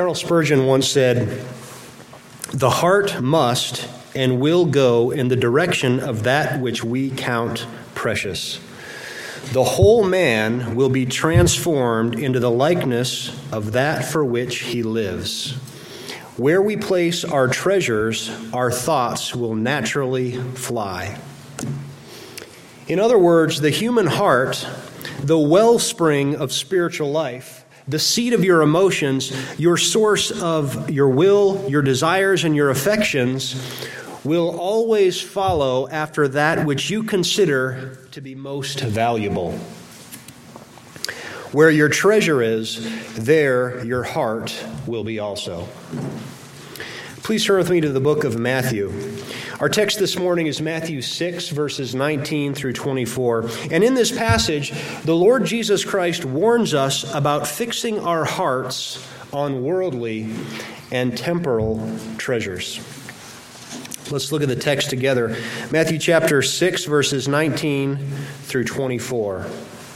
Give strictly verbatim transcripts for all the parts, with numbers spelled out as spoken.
Charles Spurgeon once said, "The heart must and will go in the direction of that which we count precious. The whole man will be transformed into the likeness of that for which he lives. Where we place our treasures, our thoughts will naturally fly." In other words, the human heart, the wellspring of spiritual life, the seat of your emotions, your source of your will, your desires, and your affections, will always follow after that which you consider to be most valuable. Where your treasure is, there your heart will be also. Please turn with me to the book of Matthew. Our text this morning is Matthew six, verses nineteen through twenty-four. And in this passage, the Lord Jesus Christ warns us about fixing our hearts on worldly and temporal treasures. Let's look at the text together. Matthew chapter six, verses nineteen through twenty-four.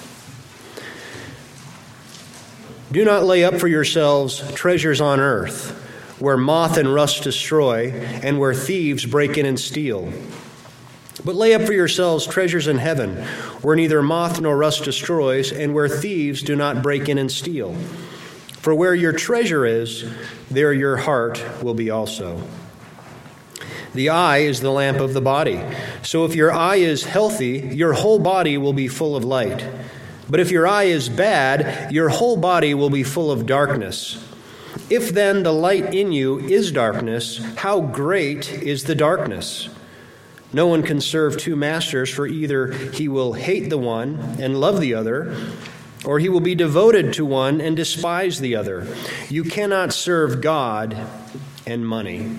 "Do not lay up for yourselves treasures on earth, where moth and rust destroy, and where thieves break in and steal. But lay up for yourselves treasures in heaven, where neither moth nor rust destroys, and where thieves do not break in and steal. For where your treasure is, there your heart will be also. The eye is the lamp of the body. So if your eye is healthy, your whole body will be full of light. But if your eye is bad, your whole body will be full of darkness. If then the light in you is darkness, how great is the darkness? No one can serve two masters, for either he will hate the one and love the other, or he will be devoted to one and despise the other. You cannot serve God and money."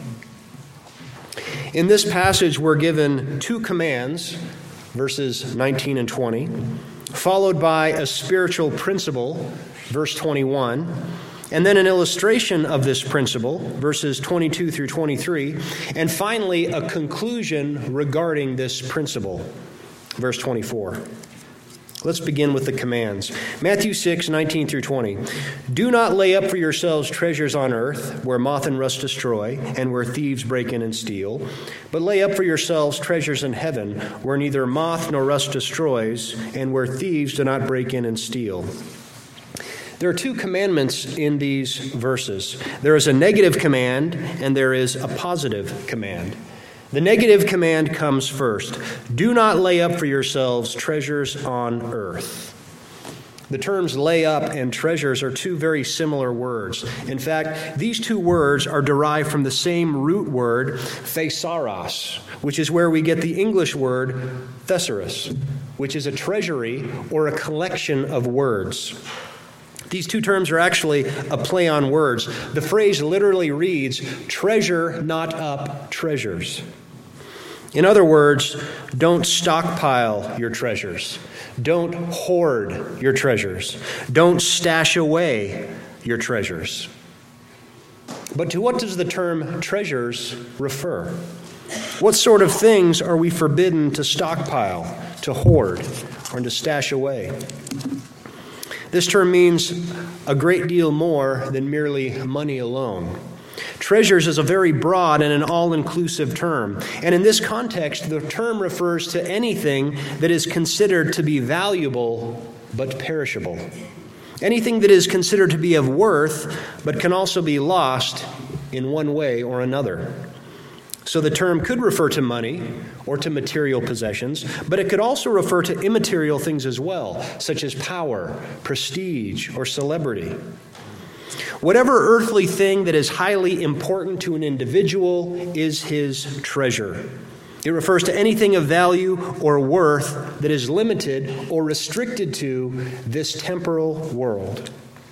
In this passage, we're given two commands, verses nineteen and twenty, followed by a spiritual principle, verse twenty-one, and then an illustration of this principle, verses twenty-two through twenty-three, and finally a conclusion regarding this principle, verse twenty-four. Let's begin with the commands. Matthew six, nineteen through twenty. "Do not lay up for yourselves treasures on earth, where moth and rust destroy, and where thieves break in and steal. But lay up for yourselves treasures in heaven, where neither moth nor rust destroys, and where thieves do not break in and steal." There are two commandments in these verses. There is a negative command, and there is a positive command. The negative command comes first. Do not lay up for yourselves treasures on earth. The terms lay up and treasures are two very similar words. In fact, these two words are derived from the same root word, thesaurus, which is where we get the English word thesaurus, which is a treasury or a collection of words. These two terms are actually a play on words. The phrase literally reads, "Treasure not up treasures." In other words, don't stockpile your treasures. Don't hoard your treasures. Don't stash away your treasures. But to what does the term treasures refer? What sort of things are we forbidden to stockpile, to hoard, or to stash away? This term means a great deal more than merely money alone. Treasures is a very broad and an all-inclusive term. And in this context, the term refers to anything that is considered to be valuable but perishable. Anything that is considered to be of worth but can also be lost in one way or another. So the term could refer to money or to material possessions, but it could also refer to immaterial things as well, such as power, prestige, or celebrity. Whatever earthly thing that is highly important to an individual is his treasure. It refers to anything of value or worth that is limited or restricted to this temporal world.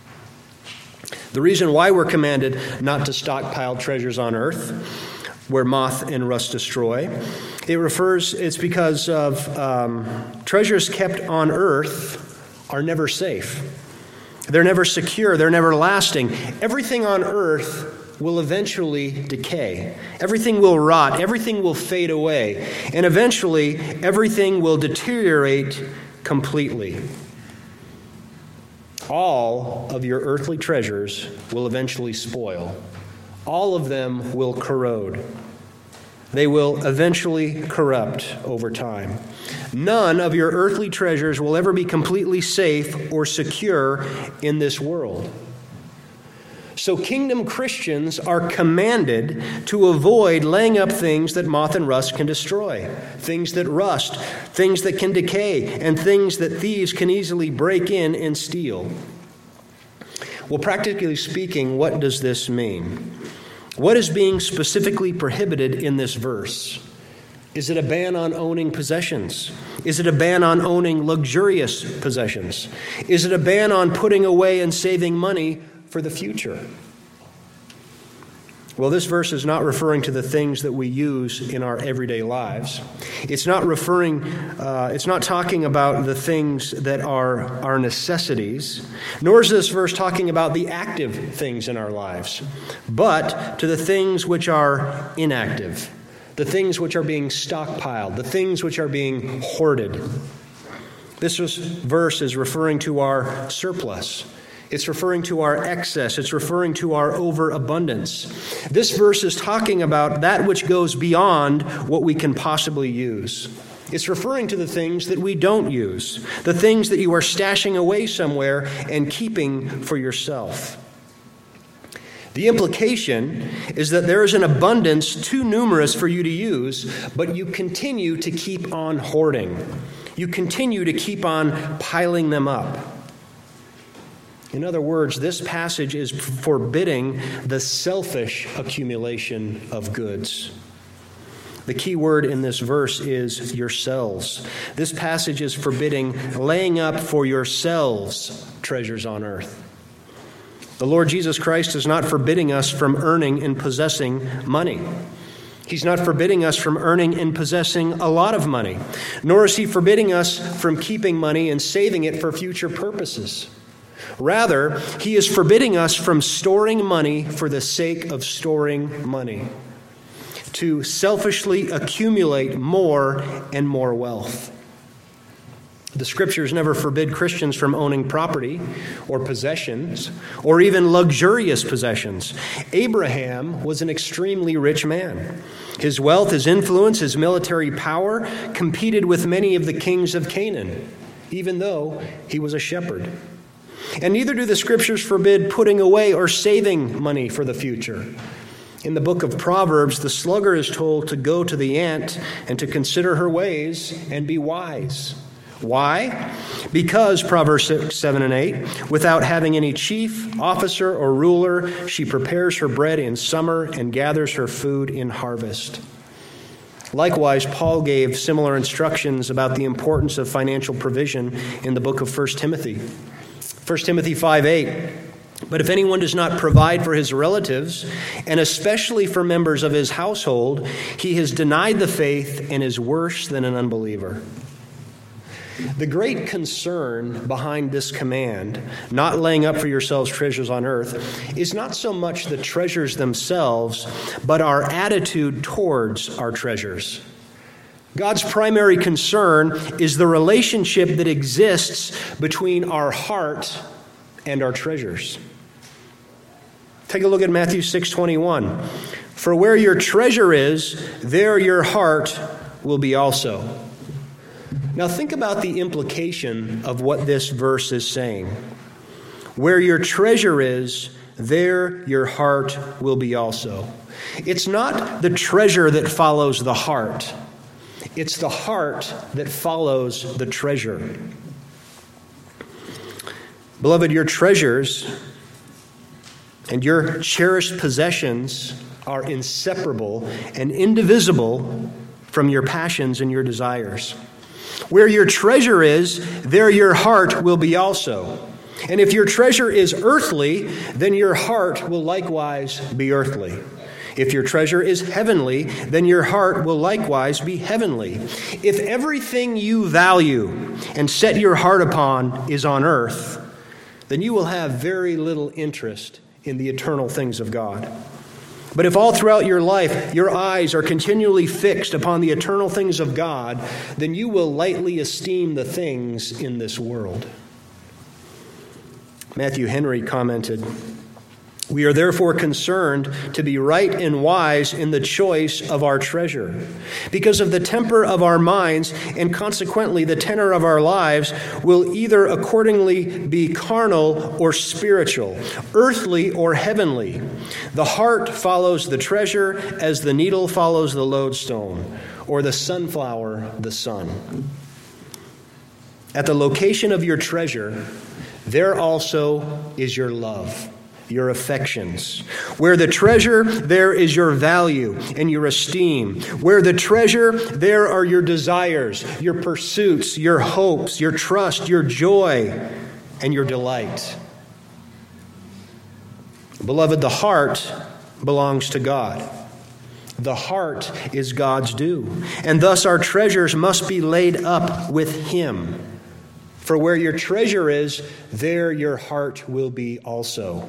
The reason why we're commanded not to stockpile treasures on earth, where moth and rust destroy, it refers, it's because of um, treasures kept on earth are never safe. They're never secure. They're never lasting. Everything on earth will eventually decay. Everything will rot. Everything will fade away. And eventually, everything will deteriorate completely. All of your earthly treasures will eventually spoil. All of them will corrode. They will eventually corrupt over time. None of your earthly treasures will ever be completely safe or secure in this world. So kingdom Christians are commanded to avoid laying up things that moth and rust can destroy, things that rust, things that can decay, and things that thieves can easily break in and steal. Well, practically speaking, what does this mean? What is being specifically prohibited in this verse? Is it a ban on owning possessions? Is it a ban on owning luxurious possessions? Is it a ban on putting away and saving money for the future? Well, this verse is not referring to the things that we use in our everyday lives. It's not referring, uh, it's not talking about the things that are our necessities, nor is this verse talking about the active things in our lives, but to the things which are inactive, the things which are being stockpiled, the things which are being hoarded. This verse is referring to our surplus. It's referring to our excess. It's referring to our overabundance. This verse is talking about that which goes beyond what we can possibly use. It's referring to the things that we don't use, the things that you are stashing away somewhere and keeping for yourself. The implication is that there is an abundance too numerous for you to use, but you continue to keep on hoarding. You continue to keep on piling them up. In other words, this passage is forbidding the selfish accumulation of goods. The key word in this verse is yourselves. This passage is forbidding laying up for yourselves treasures on earth. The Lord Jesus Christ is not forbidding us from earning and possessing money. He's not forbidding us from earning and possessing a lot of money, nor is he forbidding us from keeping money and saving it for future purposes. Rather, he is forbidding us from storing money for the sake of storing money, to selfishly accumulate more and more wealth. The Scriptures never forbid Christians from owning property or possessions or even luxurious possessions. Abraham was an extremely rich man. His wealth, his influence, his military power competed with many of the kings of Canaan, even though he was a shepherd. And neither do the Scriptures forbid putting away or saving money for the future. In the book of Proverbs, the sluggard is told to go to the ant and to consider her ways and be wise. Why? Because, Proverbs six, seven, and eight, without having any chief, officer, or ruler, she prepares her bread in summer and gathers her food in harvest. Likewise, Paul gave similar instructions about the importance of financial provision in the book of First Timothy. First Timothy five eight, but if anyone does not provide for his relatives, and especially for members of his household, he has denied the faith and is worse than an unbeliever. The great concern behind this command, not laying up for yourselves treasures on earth, is not so much the treasures themselves, but our attitude towards our treasures. God's primary concern is the relationship that exists between our heart and our treasures. Take a look at Matthew six twenty-one. For where your treasure is, there your heart will be also. Now think about the implication of what this verse is saying. Where your treasure is, there your heart will be also. It's not the treasure that follows the heart. It's the heart that follows the treasure. Beloved, your treasures and your cherished possessions are inseparable and indivisible from your passions and your desires. Where your treasure is, there your heart will be also. And if your treasure is earthly, then your heart will likewise be earthly. If your treasure is heavenly, then your heart will likewise be heavenly. If everything you value and set your heart upon is on earth, then you will have very little interest in the eternal things of God. But if all throughout your life your eyes are continually fixed upon the eternal things of God, then you will lightly esteem the things in this world. Matthew Henry commented, "We are therefore concerned to be right and wise in the choice of our treasure. Because of the temper of our minds, and consequently the tenor of our lives, will either accordingly be carnal or spiritual, earthly or heavenly. The heart follows the treasure as the needle follows the lodestone, or the sunflower the sun." At the location of your treasure, there also is your love, your affections. Where the treasure, there is your value and your esteem. Where the treasure, there are your desires, your pursuits, your hopes, your trust, your joy, and your delight. Beloved, the heart belongs to God. The heart is God's due, and thus our treasures must be laid up with Him. For where your treasure is, there your heart will be also.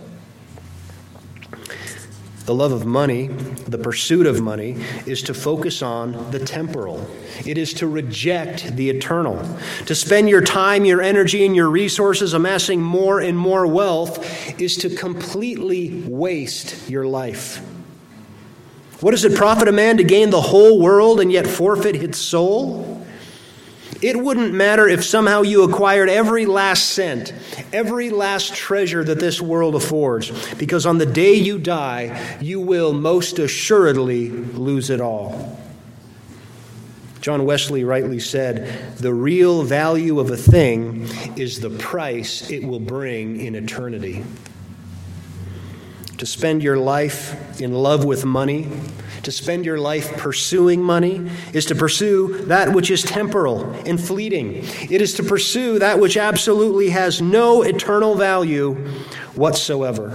The love of money, the pursuit of money, is to focus on the temporal. It is to reject the eternal. To spend your time, your energy, and your resources amassing more and more wealth is to completely waste your life. What does it profit a man to gain the whole world and yet forfeit his soul? It wouldn't matter if somehow you acquired every last cent, every last treasure that this world affords, because on the day you die, you will most assuredly lose it all. John Wesley rightly said, "The real value of a thing is the price it will bring in eternity." To spend your life in love with money, to spend your life pursuing money, is to pursue that which is temporal and fleeting. It is to pursue that which absolutely has no eternal value whatsoever.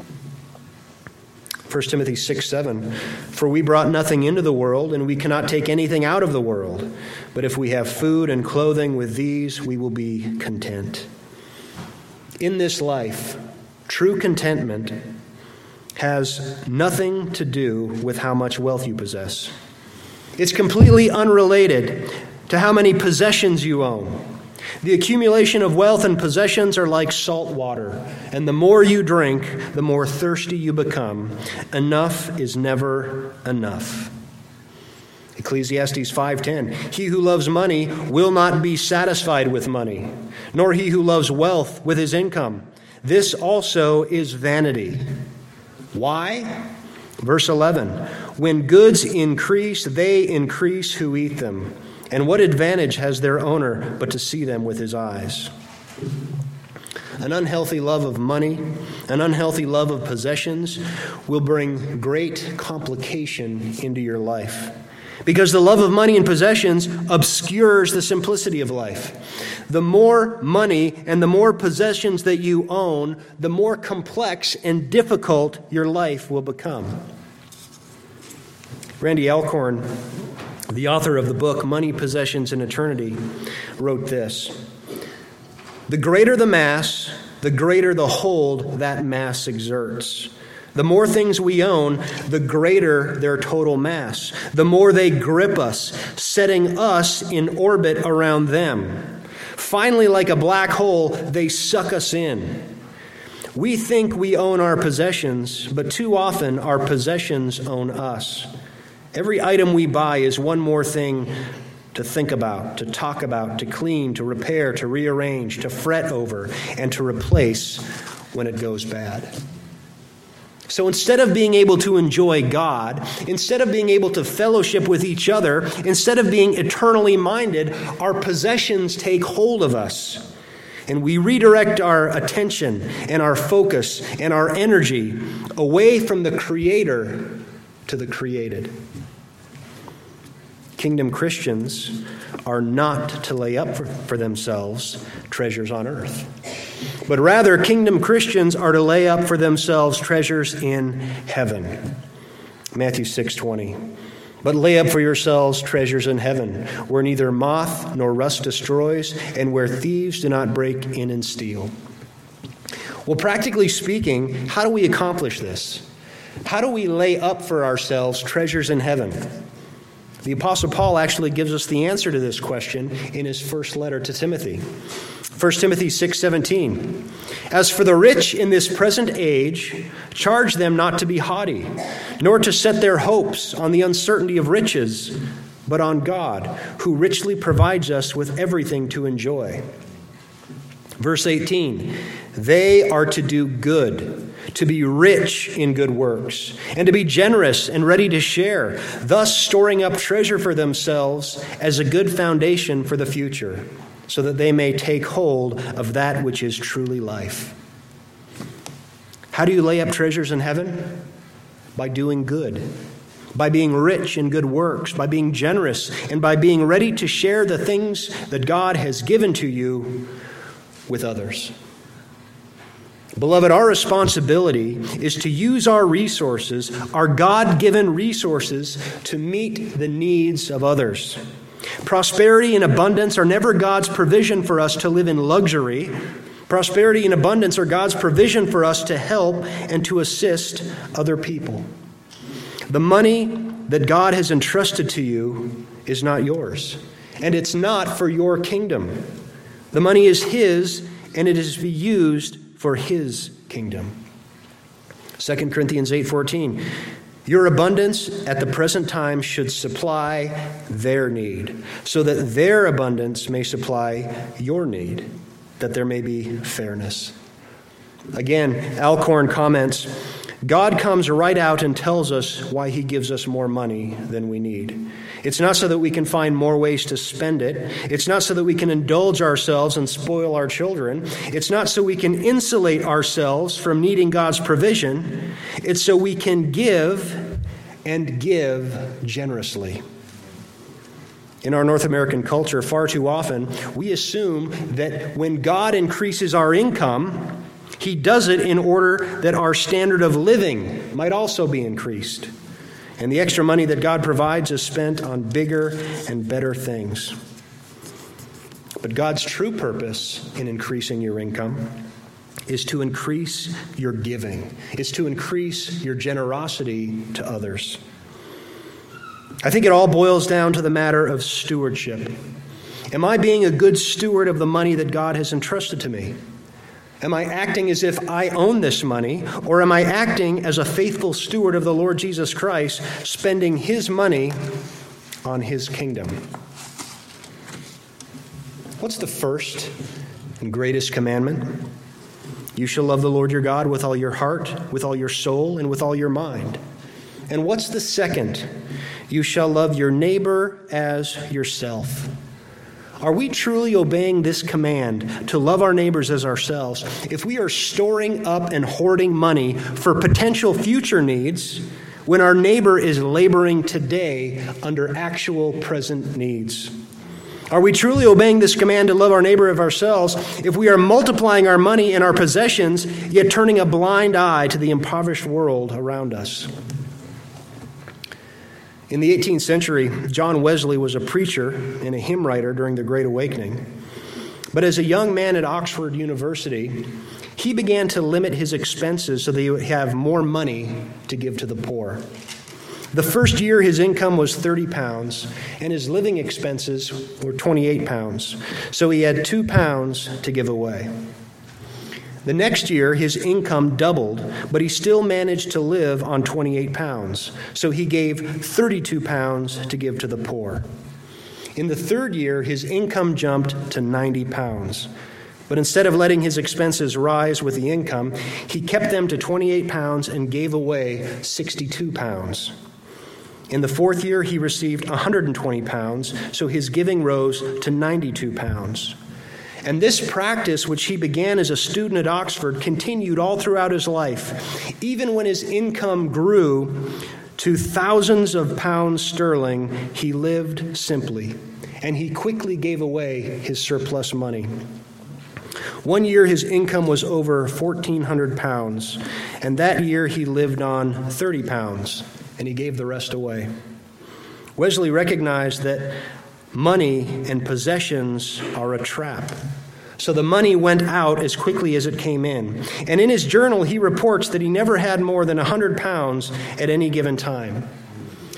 First Timothy six seven, "For we brought nothing into the world, and we cannot take anything out of the world. But if we have food and clothing, with these we will be content." In this life, true contentment has nothing to do with how much wealth you possess. It's completely unrelated to how many possessions you own. The accumulation of wealth and possessions are like salt water, and the more you drink, the more thirsty you become. Enough is never enough. Ecclesiastes five ten, "He who loves money will not be satisfied with money, nor he who loves wealth with his income. This also is vanity." Why? Verse eleven, "When goods increase, they increase who eat them. And what advantage has their owner but to see them with his eyes?" An unhealthy love of money, an unhealthy love of possessions will bring great complication into your life. Because the love of money and possessions obscures the simplicity of life. The more money and the more possessions that you own, the more complex and difficult your life will become. Randy Alcorn, the author of the book Money, Possessions, and Eternity, wrote this: "The greater the mass, the greater the hold that mass exerts. The more things we own, the greater their total mass. The more they grip us, setting us in orbit around them. Finally, like a black hole, they suck us in. We think we own our possessions, but too often our possessions own us. Every item we buy is one more thing to think about, to talk about, to clean, to repair, to rearrange, to fret over, and to replace when it goes bad." So instead of being able to enjoy God, instead of being able to fellowship with each other, instead of being eternally minded, our possessions take hold of us. And we redirect our attention and our focus and our energy away from the Creator to the created. Kingdom Christians are not to lay up for, for themselves treasures on earth, but rather kingdom Christians are to lay up for themselves treasures in heaven. Matthew six twenty. "But lay up for yourselves treasures in heaven, where neither moth nor rust destroys, and where thieves do not break in and steal." Well, practically speaking, how do we accomplish this? How do we lay up for ourselves treasures in heaven? The Apostle Paul actually gives us the answer to this question in his first letter to Timothy. First Timothy six seventeen. As for the rich in this present age, charge them not to be haughty, nor to set their hopes on the uncertainty of riches, but on God, who richly provides us with everything to enjoy. Verse eighteen. They are to do good, to be rich in good works, and to be generous and ready to share, thus storing up treasure for themselves as a good foundation for the future, so that they may take hold of that which is truly life. How do you lay up treasures in heaven? By doing good, by being rich in good works, by being generous, and by being ready to share the things that God has given to you with others. Beloved, our responsibility is to use our resources, our God-given resources, to meet the needs of others. Prosperity and abundance are never God's provision for us to live in luxury. Prosperity and abundance are God's provision for us to help and to assist other people. The money that God has entrusted to you is not yours, and it's not for your kingdom. The money is His, and it is to be used for His kingdom. Second Corinthians eight fourteen. Your abundance at the present time should supply their need, so that their abundance may supply your need, that there may be fairness. Again, Alcorn comments, God comes right out and tells us why He gives us more money than we need. It's not so that we can find more ways to spend it. It's not so that we can indulge ourselves and spoil our children. It's not so we can insulate ourselves from needing God's provision. It's so we can give and give generously. In our North American culture, far too often, we assume that when God increases our income, He does it in order that our standard of living might also be increased. And the extra money that God provides is spent on bigger and better things. But God's true purpose in increasing your income is to increase your giving, is to increase your generosity to others. I think it all boils down to the matter of stewardship. Am I being a good steward of the money that God has entrusted to me? Am I acting as if I own this money, or am I acting as a faithful steward of the Lord Jesus Christ, spending His money on His kingdom? What's the first and greatest commandment? You shall love the Lord your God with all your heart, with all your soul, and with all your mind. And what's the second? You shall love your neighbor as yourself. Are we truly obeying this command to love our neighbors as ourselves if we are storing up and hoarding money for potential future needs when our neighbor is laboring today under actual present needs? Are we truly obeying this command to love our neighbor as ourselves if we are multiplying our money and our possessions, yet turning a blind eye to the impoverished world around us? In the eighteenth century, John Wesley was a preacher and a hymn writer during the Great Awakening. But as a young man at Oxford University, he began to limit his expenses so that he would have more money to give to the poor. The first year, his income was thirty pounds, and his living expenses were twenty-eight pounds. So he had two pounds to give away. The next year, his income doubled, but he still managed to live on twenty-eight pounds. So he gave thirty-two pounds to give to the poor. In the third year, his income jumped to ninety pounds. But instead of letting his expenses rise with the income, he kept them to twenty-eight pounds and gave away sixty-two pounds. In the fourth year, he received one hundred twenty pounds, so his giving rose to ninety-two pounds. And this practice, which he began as a student at Oxford, continued all throughout his life. Even when his income grew to thousands of pounds sterling, he lived simply, and he quickly gave away his surplus money. One year his income was over fourteen hundred pounds, and that year he lived on thirty pounds, and he gave the rest away. Wesley recognized that money and possessions are a trap. So the money went out as quickly as it came in. And in his journal, he reports that he never had more than one hundred pounds at any given time.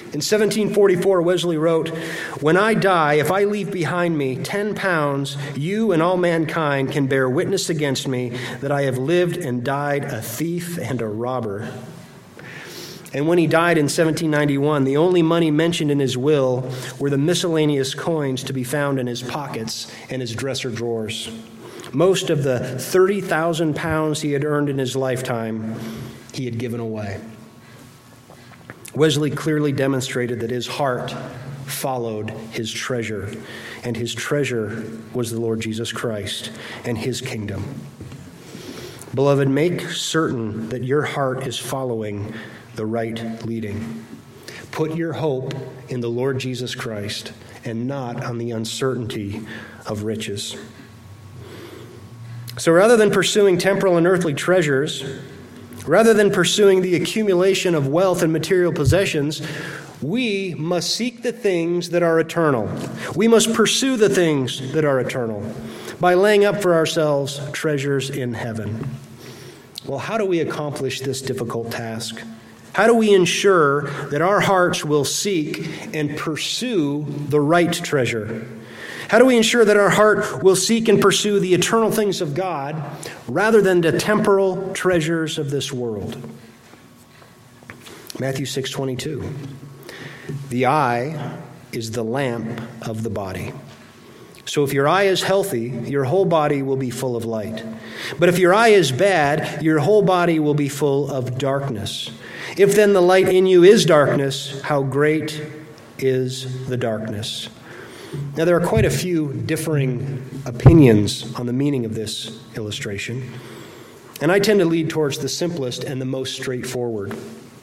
In seventeen forty-four, Wesley wrote, "When I die, if I leave behind me ten pounds, you and all mankind can bear witness against me that I have lived and died a thief and a robber." And when he died in seventeen ninety-one, the only money mentioned in his will were the miscellaneous coins to be found in his pockets and his dresser drawers. Most of the thirty thousand pounds he had earned in his lifetime, he had given away. Wesley clearly demonstrated that his heart followed his treasure, and his treasure was the Lord Jesus Christ and his kingdom. Beloved, make certain that your heart is following the right leading. Put your hope in the Lord Jesus Christ and not on the uncertainty of riches. So rather than pursuing temporal and earthly treasures, rather than pursuing the accumulation of wealth and material possessions, we must seek the things that are eternal. We must pursue the things that are eternal by laying up for ourselves treasures in heaven. Well, how do we accomplish this difficult task? How do we ensure that our hearts will seek and pursue the right treasure? How do we ensure that our heart will seek and pursue the eternal things of God rather than the temporal treasures of this world? Matthew six twenty-two. The eye is the lamp of the body. So if your eye is healthy, your whole body will be full of light. But if your eye is bad, your whole body will be full of darkness. If then the light in you is darkness, how great is the darkness? Now, there are quite a few differing opinions on the meaning of this illustration, and I tend to lead towards the simplest and the most straightforward.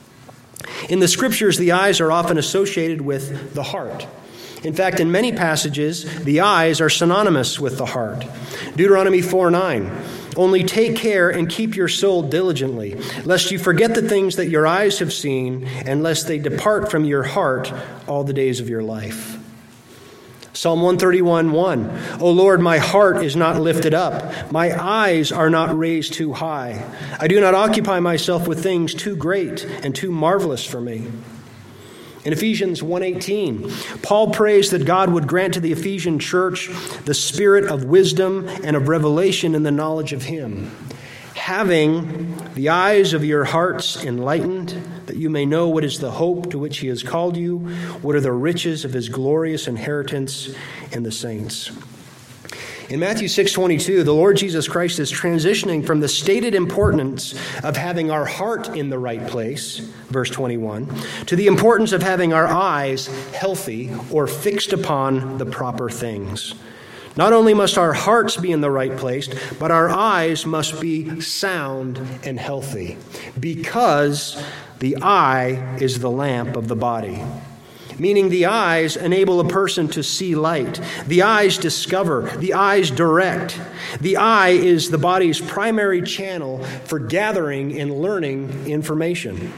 In the Scriptures, the eyes are often associated with the heart. In fact, in many passages, the eyes are synonymous with the heart. Deuteronomy four nine, "Only take care and keep your soul diligently, lest you forget the things that your eyes have seen, and lest they depart from your heart all the days of your life." Psalm one thirty-one one, "O Lord, my heart is not lifted up. My eyes are not raised too high. I do not occupy myself with things too great and too marvelous for me." In Ephesians one eighteen, Paul prays that God would grant to the Ephesian church the spirit of wisdom and of revelation in the knowledge of Him, having the eyes of your hearts enlightened, that you may know what is the hope to which He has called you, what are the riches of His glorious inheritance in the saints. In Matthew six twenty-two, the Lord Jesus Christ is transitioning from the stated importance of having our heart in the right place, verse twenty-one, to the importance of having our eyes healthy or fixed upon the proper things. Not only must our hearts be in the right place, but our eyes must be sound and healthy, because the eye is the lamp of the body. Meaning the eyes enable a person to see light. The eyes discover. The eyes direct. The eye is the body's primary channel for gathering and learning information.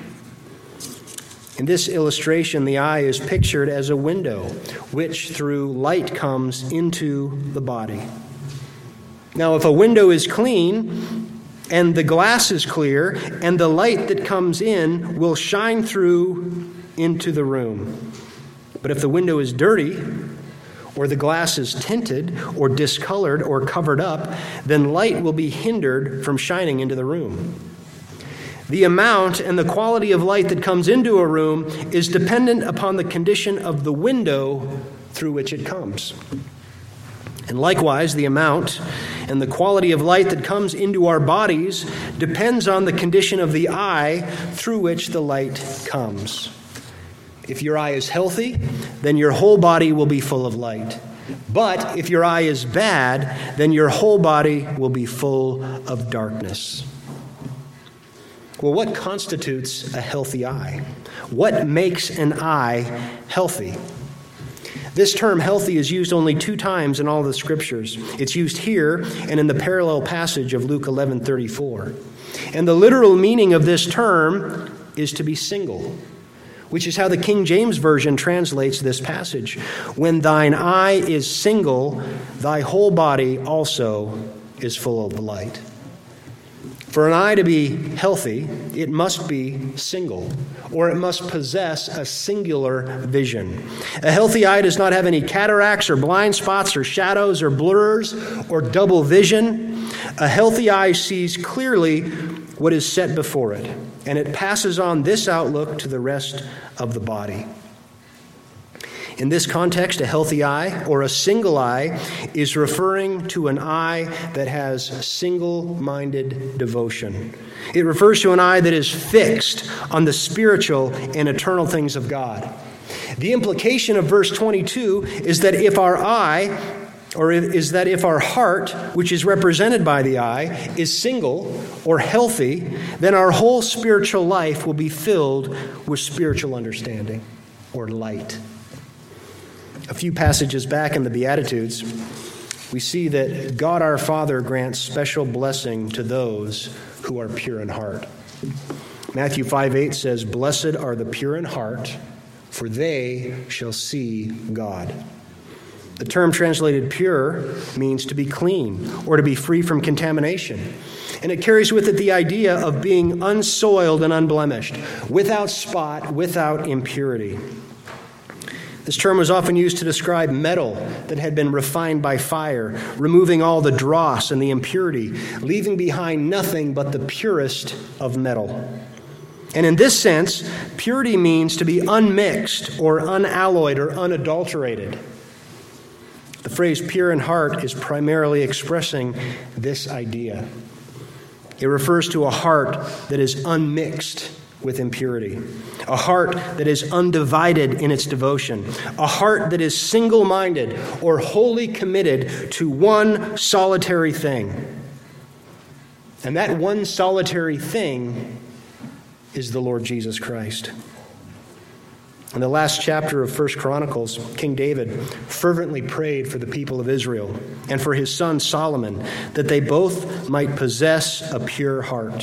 In this illustration, the eye is pictured as a window, which through light comes into the body. Now, if a window is clean and the glass is clear, and the light that comes in will shine through into the room. But if the window is dirty, or the glass is tinted, or discolored, or covered up, then light will be hindered from shining into the room. The amount and the quality of light that comes into a room is dependent upon the condition of the window through which it comes. And likewise, the amount and the quality of light that comes into our bodies depends on the condition of the eye through which the light comes. If your eye is healthy, then your whole body will be full of light. But if your eye is bad, then your whole body will be full of darkness. Well, what constitutes a healthy eye? What makes an eye healthy? This term healthy is used only two times in all the Scriptures. It's used here and in the parallel passage of Luke eleven thirty-four. And the literal meaning of this term is to be single, which is how the King James Version translates this passage. When thine eye is single, thy whole body also is full of light. For an eye to be healthy, it must be single, or it must possess a singular vision. A healthy eye does not have any cataracts or blind spots or shadows or blurs or double vision. A healthy eye sees clearly what is set before it, and it passes on this outlook to the rest of the body. In this context, a healthy eye or a single eye is referring to an eye that has single-minded devotion. It refers to an eye that is fixed on the spiritual and eternal things of God. The implication of verse twenty-two is that if our eye, or is that if our heart, which is represented by the eye, is single or healthy, then our whole spiritual life will be filled with spiritual understanding or light. A few passages back in the Beatitudes, we see that God our Father grants special blessing to those who are pure in heart. Matthew five eight says, "Blessed are the pure in heart, for they shall see God." The term translated pure means to be clean or to be free from contamination. And it carries with it the idea of being unsoiled and unblemished, without spot, without impurity. This term was often used to describe metal that had been refined by fire, removing all the dross and the impurity, leaving behind nothing but the purest of metal. And in this sense, purity means to be unmixed or unalloyed or unadulterated. The phrase pure in heart is primarily expressing this idea. It refers to a heart that is unmixed with impurity, a heart that is undivided in its devotion, a heart that is single-minded or wholly committed to one solitary thing. And that one solitary thing is the Lord Jesus Christ. In the last chapter of First Chronicles, King David fervently prayed for the people of Israel and for his son Solomon, that they both might possess a pure heart.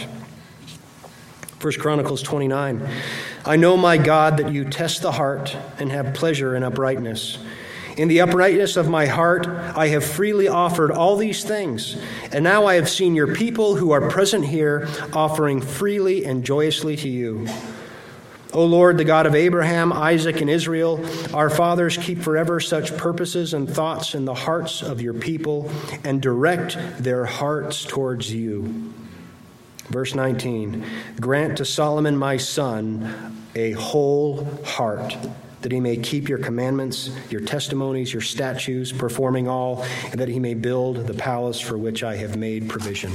First Chronicles twenty-nine, "I know, my God, that you test the heart and have pleasure in uprightness. In the uprightness of my heart, I have freely offered all these things. And now I have seen your people who are present here offering freely and joyously to you. O Lord, the God of Abraham, Isaac, and Israel, our fathers, keep forever such purposes and thoughts in the hearts of your people and direct their hearts towards you." Verse nineteen, "Grant to Solomon my son a whole heart, that he may keep your commandments, your testimonies, your statutes, performing all, and that he may build the palace for which I have made provision."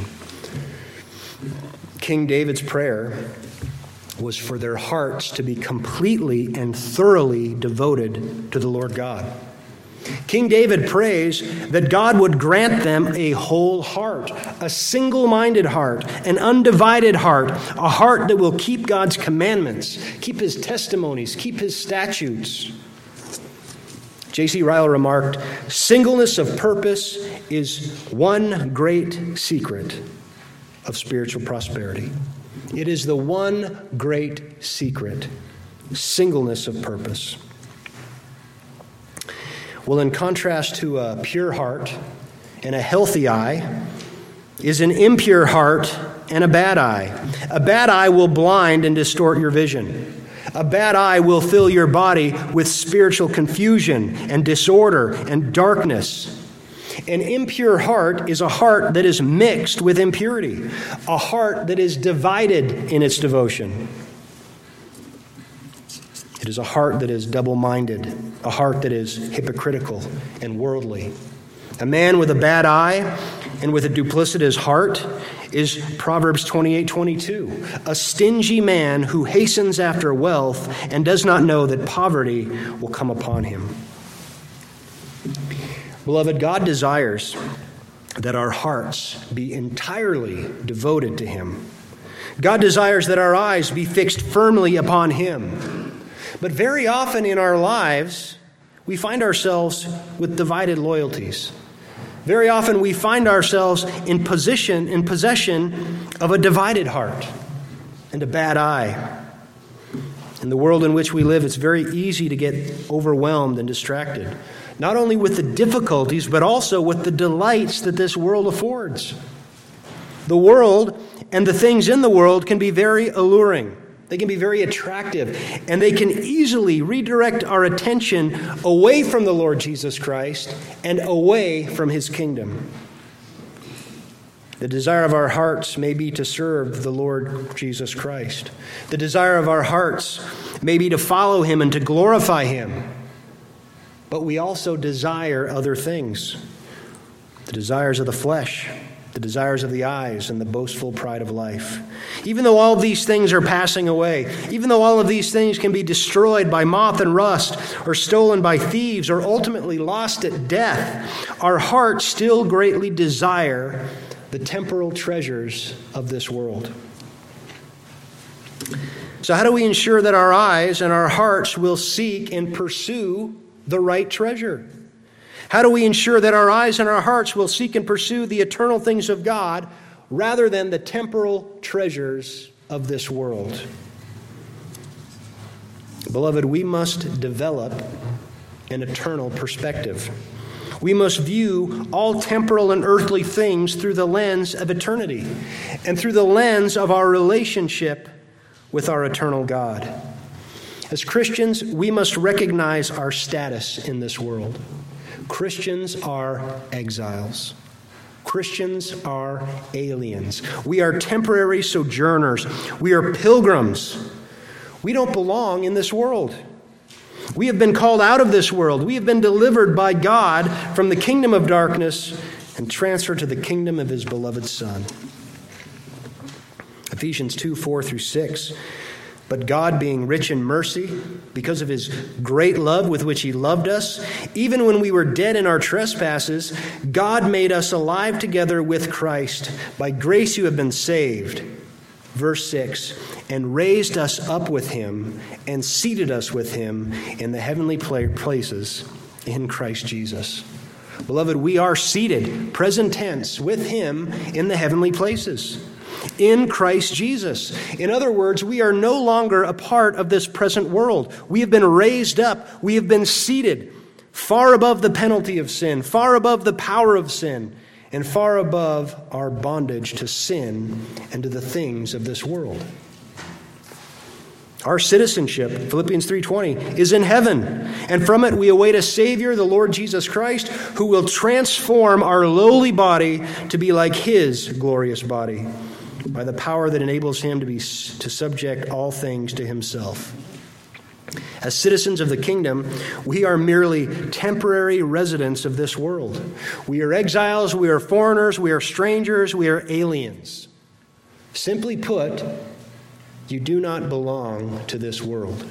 King David's prayer was for their hearts to be completely and thoroughly devoted to the Lord God. King David prays that God would grant them a whole heart, a single-minded heart, an undivided heart, a heart that will keep God's commandments, keep his testimonies, keep his statutes. J C Ryle remarked, "Singleness of purpose is one great secret of spiritual prosperity." It is the one great secret, singleness of purpose. Well, in contrast to a pure heart and a healthy eye is an impure heart and a bad eye. A bad eye will blind and distort your vision. A bad eye will fill your body with spiritual confusion and disorder and darkness. An impure heart is a heart that is mixed with impurity, a heart that is divided in its devotion. It is a heart that is double-minded, a heart that is hypocritical and worldly. A man with a bad eye and with a duplicitous heart is Proverbs twenty-eight twenty-two, a stingy man who hastens after wealth and does not know that poverty will come upon him. Beloved, God desires that our hearts be entirely devoted to him. God desires that our eyes be fixed firmly upon him. But very often in our lives, we find ourselves with divided loyalties. Very often we find ourselves in position, in possession of a divided heart and a bad eye. In the world in which we live, it's very easy to get overwhelmed and distracted, not only with the difficulties, but also with the delights that this world affords. The world and the things in the world can be very alluring. They can be very attractive, and they can easily redirect our attention away from the Lord Jesus Christ and away from his kingdom. The desire of our hearts may be to serve the Lord Jesus Christ. The desire of our hearts may be to follow him and to glorify him. But we also desire other things. The desires of the flesh, the desires of the eyes, and the boastful pride of life. Even though all of these things are passing away, even though all of these things can be destroyed by moth and rust, or stolen by thieves, or ultimately lost at death, our hearts still greatly desire the temporal treasures of this world. So how do we ensure that our eyes and our hearts will seek and pursue the right treasure? How do we ensure that our eyes and our hearts will seek and pursue the eternal things of God rather than the temporal treasures of this world? Beloved, we must develop an eternal perspective. We must view all temporal and earthly things through the lens of eternity and through the lens of our relationship with our eternal God. As Christians, we must recognize our status in this world. Christians are exiles. Christians are aliens. We are temporary sojourners. We are pilgrims. We don't belong in this world. We have been called out of this world. We have been delivered by God from the kingdom of darkness and transferred to the kingdom of his beloved Son. Ephesians two, four through six. But God, being rich in mercy, because of his great love with which he loved us, even when we were dead in our trespasses, God made us alive together with Christ. By grace you have been saved. Verse six, and raised us up with him and seated us with him in the heavenly places in Christ Jesus. Beloved, we are seated, present tense, with him in the heavenly places, in Christ Jesus. In other words, we are no longer a part of this present world. We have been raised up. We have been seated far above the penalty of sin, far above the power of sin, and far above our bondage to sin and to the things of this world. Our citizenship, Philippians three twenty, is in heaven, and from it we await a Savior, the Lord Jesus Christ, who will transform our lowly body to be like his glorious body, by the power that enables him to be to subject all things to himself. As citizens of the kingdom, we are merely temporary residents of this world. We are exiles, we are foreigners, we are strangers, we are aliens. Simply put, you do not belong to this world.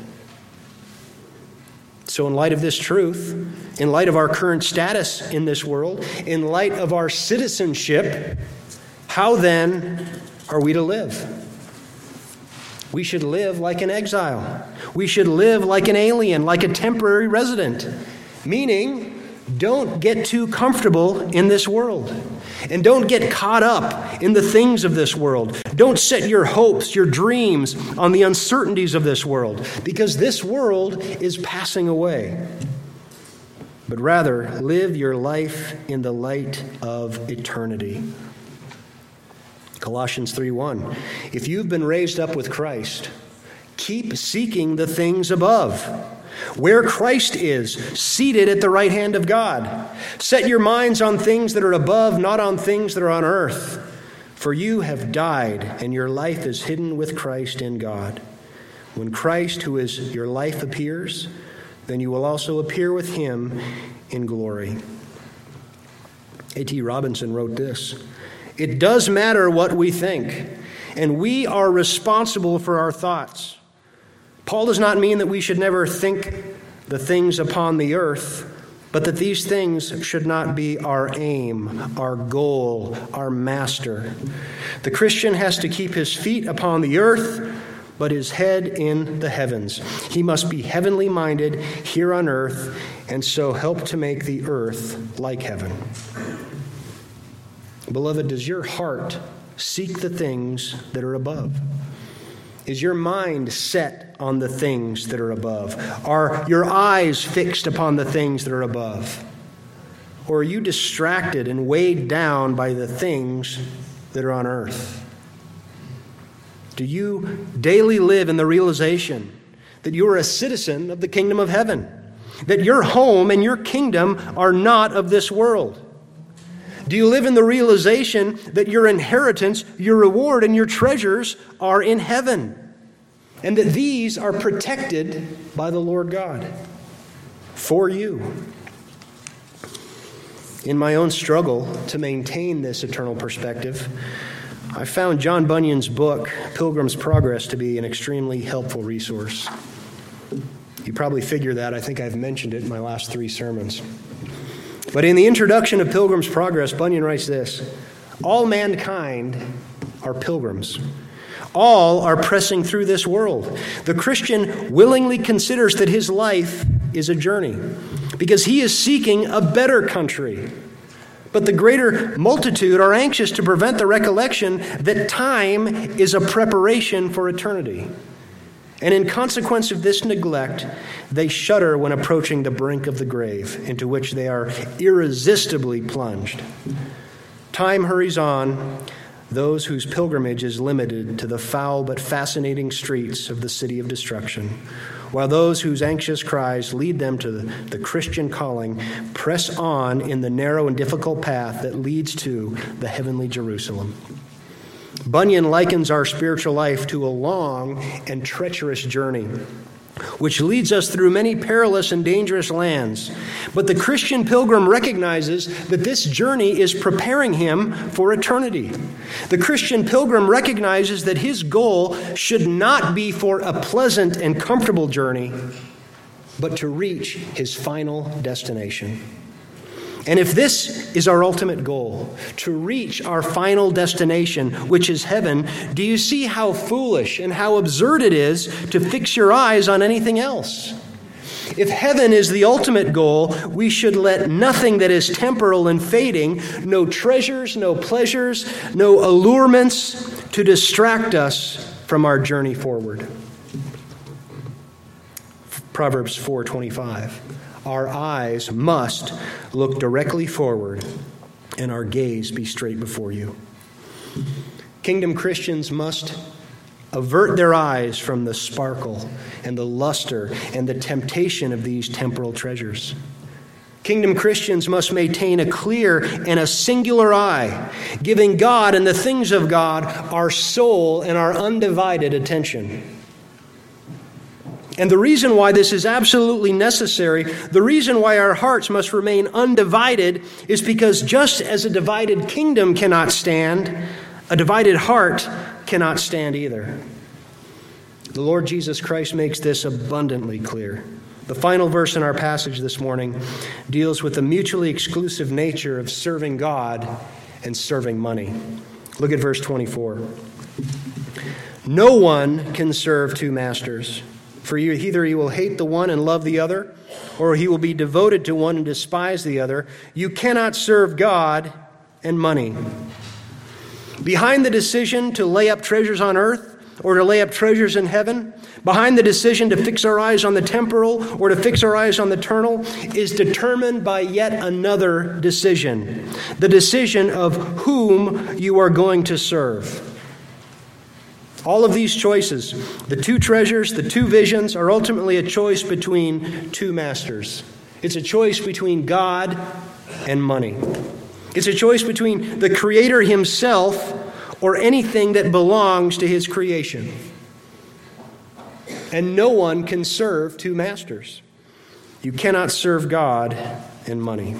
So in light of this truth, in light of our current status in this world, in light of our citizenship, how then are we to live? We should live like an exile. We should live like an alien, like a temporary resident. Meaning, don't get too comfortable in this world. And don't get caught up in the things of this world. Don't set your hopes, your dreams on the uncertainties of this world, because this world is passing away. But rather, live your life in the light of eternity. Colossians three one, if you've been raised up with Christ, keep seeking the things above, where Christ is, seated at the right hand of God. Set your minds on things that are above, not on things that are on earth. For you have died, and your life is hidden with Christ in God. When Christ, who is your life, appears, then you will also appear with him in glory. A T Robinson wrote this, it does matter what we think, and we are responsible for our thoughts. Paul does not mean that we should never think the things upon the earth, but that these things should not be our aim, our goal, our master. The Christian has to keep his feet upon the earth, but his head in the heavens. He must be heavenly minded here on earth, and so help to make the earth like heaven. Beloved, does your heart seek the things that are above? Is your mind set on the things that are above? Are your eyes fixed upon the things that are above? Or are you distracted and weighed down by the things that are on earth? Do you daily live in the realization that you are a citizen of the kingdom of heaven, that your home and your kingdom are not of this world? Do you live in the realization that your inheritance, your reward, and your treasures are in heaven, and that these are protected by the Lord God for you? In my own struggle to maintain this eternal perspective, I found John Bunyan's book, Pilgrim's Progress, to be an extremely helpful resource. You probably figure that. I think I've mentioned it in my last three sermons. But in the introduction of Pilgrim's Progress, Bunyan writes this: all mankind are pilgrims. All are pressing through this world. The Christian willingly considers that his life is a journey because he is seeking a better country. But the greater multitude are anxious to prevent the recollection that time is a preparation for eternity. And in consequence of this neglect, they shudder when approaching the brink of the grave, into which they are irresistibly plunged. Time hurries on, those whose pilgrimage is limited to the foul but fascinating streets of the city of destruction, while those whose anxious cries lead them to the, the Christian calling press on in the narrow and difficult path that leads to the heavenly Jerusalem. Bunyan likens our spiritual life to a long and treacherous journey, which leads us through many perilous and dangerous lands. But the Christian pilgrim recognizes that this journey is preparing him for eternity. The Christian pilgrim recognizes that his goal should not be for a pleasant and comfortable journey, but to reach his final destination. And if this is our ultimate goal, to reach our final destination, which is heaven, do you see how foolish and how absurd it is to fix your eyes on anything else? If heaven is the ultimate goal, we should let nothing that is temporal and fading, no treasures, no pleasures, no allurements, to distract us from our journey forward. Proverbs four twenty-five. Our eyes must look directly forward, and our gaze be straight before you. Kingdom Christians must avert their eyes from the sparkle and the luster and the temptation of these temporal treasures. Kingdom Christians must maintain a clear and a singular eye, giving God and the things of God our sole and our undivided attention. And the reason why this is absolutely necessary, the reason why our hearts must remain undivided, is because just as a divided kingdom cannot stand, a divided heart cannot stand either. The Lord Jesus Christ makes this abundantly clear. The final verse in our passage this morning deals with the mutually exclusive nature of serving God and serving money. Look at verse twenty-four. No one can serve two masters. For either he will hate the one and love the other, or he will be devoted to one and despise the other. You cannot serve God and money. Behind the decision to lay up treasures on earth or to lay up treasures in heaven, behind the decision to fix our eyes on the temporal or to fix our eyes on the eternal, is determined by yet another decision, the decision of whom you are going to serve. All of these choices, the two treasures, the two visions, are ultimately a choice between two masters. It's a choice between God and money. It's a choice between the Creator himself or anything that belongs to his creation. And no one can serve two masters. You cannot serve God and money.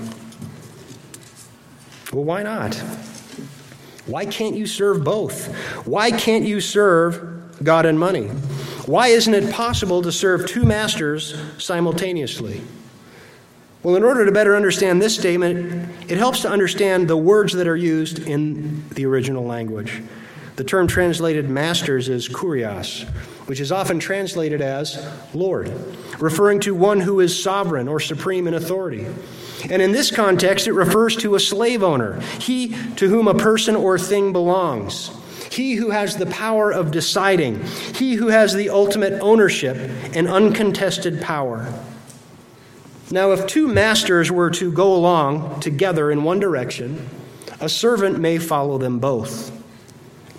Well, why not? Why can't you serve both? Why can't you serve God and money? Why isn't it possible to serve two masters simultaneously? Well, in order to better understand this statement, it helps to understand the words that are used in the original language. The term translated masters is kurios, which is often translated as Lord, referring to one who is sovereign or supreme in authority. And in this context, it refers to a slave owner, he to whom a person or thing belongs, he who has the power of deciding, he who has the ultimate ownership and uncontested power. Now, if two masters were to go along together in one direction, a servant may follow them both.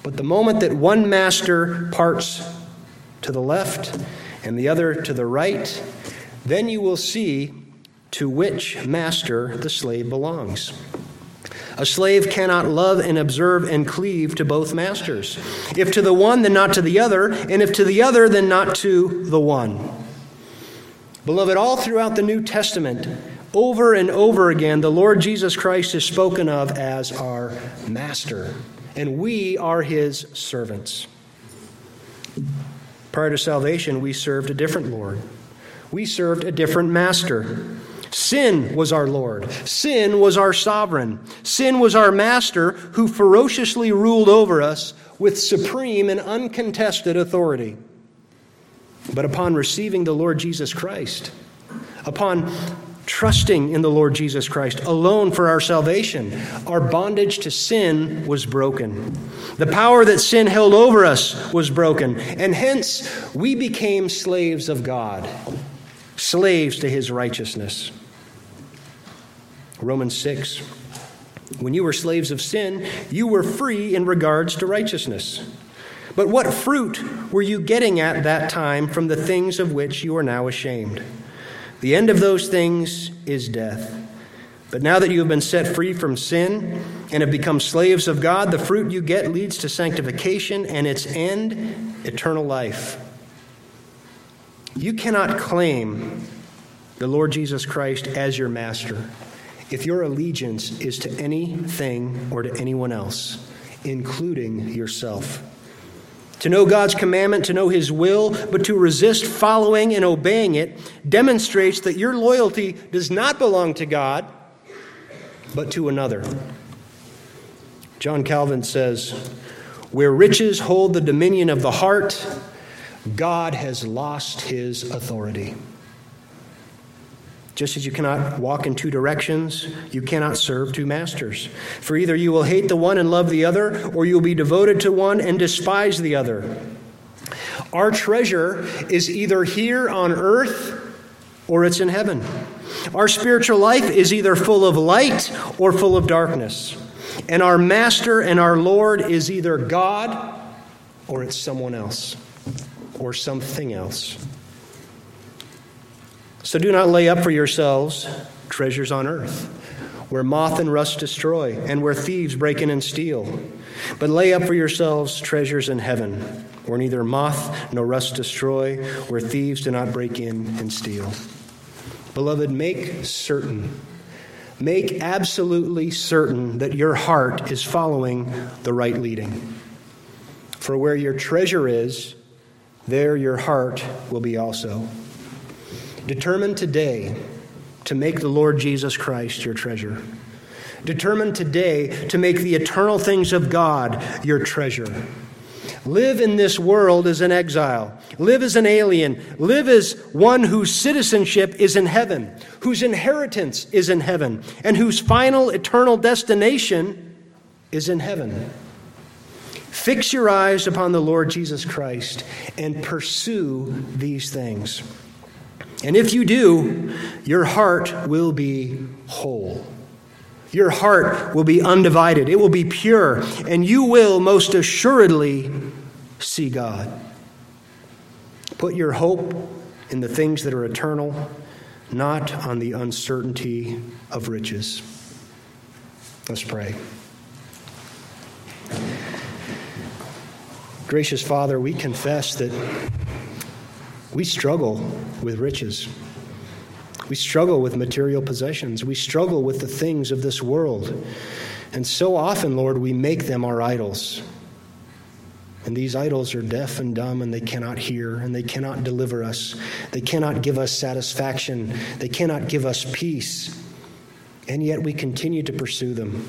But the moment that one master parts to the left and the other to the right, then you will see to which master the slave belongs. A slave cannot love and observe and cleave to both masters. If to the one, then not to the other, and if to the other, then not to the one. Beloved, all throughout the New Testament, over and over again, the Lord Jesus Christ is spoken of as our master, and we are his servants. Prior to salvation, we served a different Lord. We served a different master. Sin was our Lord. Sin was our sovereign. Sin was our master who ferociously ruled over us with supreme and uncontested authority. But upon receiving the Lord Jesus Christ, upon trusting in the Lord Jesus Christ alone for our salvation, our bondage to sin was broken. The power that sin held over us was broken, and hence we became slaves of God, slaves to his righteousness. Romans six, when you were slaves of sin, you were free in regards to righteousness. But what fruit were you getting at that time from the things of which you are now ashamed? The end of those things is death. But now that you have been set free from sin and have become slaves of God, the fruit you get leads to sanctification and its end, eternal life. You cannot claim the Lord Jesus Christ as your master if your allegiance is to anything or to anyone else, including yourself. To know God's commandment, to know his will, but to resist following and obeying it demonstrates that your loyalty does not belong to God, but to another. John Calvin says, "Where riches hold the dominion of the heart, God has lost his authority." Just as you cannot walk in two directions, you cannot serve two masters. For either you will hate the one and love the other, or you will be devoted to one and despise the other. Our treasure is either here on earth or it's in heaven. Our spiritual life is either full of light or full of darkness. And our master and our Lord is either God or it's someone else or something else. So do not lay up for yourselves treasures on earth, where moth and rust destroy, and where thieves break in and steal. But lay up for yourselves treasures in heaven, where neither moth nor rust destroy, where thieves do not break in and steal. Beloved, make certain, make absolutely certain that your heart is following the right leading. For where your treasure is, there your heart will be also. Determine today to make the Lord Jesus Christ your treasure. Determine today to make the eternal things of God your treasure. Live in this world as an exile. Live as an alien. Live as one whose citizenship is in heaven, whose inheritance is in heaven, and whose final eternal destination is in heaven. Fix your eyes upon the Lord Jesus Christ and pursue these things. And if you do, your heart will be whole. Your heart will be undivided. It will be pure, and you will most assuredly see God. Put your hope in the things that are eternal, not on the uncertainty of riches. Let's pray. Gracious Father, we confess that we struggle with riches. We struggle with material possessions. We struggle with the things of this world. And so often, Lord, we make them our idols. And these idols are deaf and dumb, and they cannot hear, and they cannot deliver us. They cannot give us satisfaction. They cannot give us peace. And yet we continue to pursue them.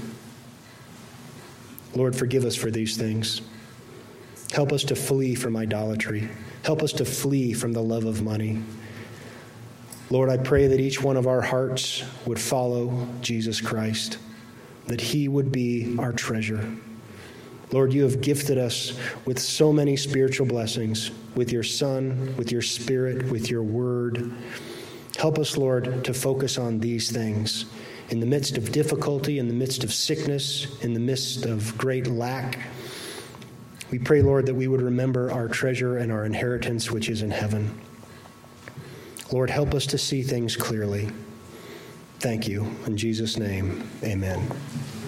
Lord, forgive us for these things. Help us to flee from idolatry. Help us to flee from the love of money. Lord, I pray that each one of our hearts would follow Jesus Christ, that he would be our treasure. Lord, you have gifted us with so many spiritual blessings, with your Son, with your Spirit, with your Word. Help us, Lord, to focus on these things in the midst of difficulty, in the midst of sickness, in the midst of great lack. We pray, Lord, that we would remember our treasure and our inheritance, which is in heaven. Lord, help us to see things clearly. Thank you. In Jesus' name, amen.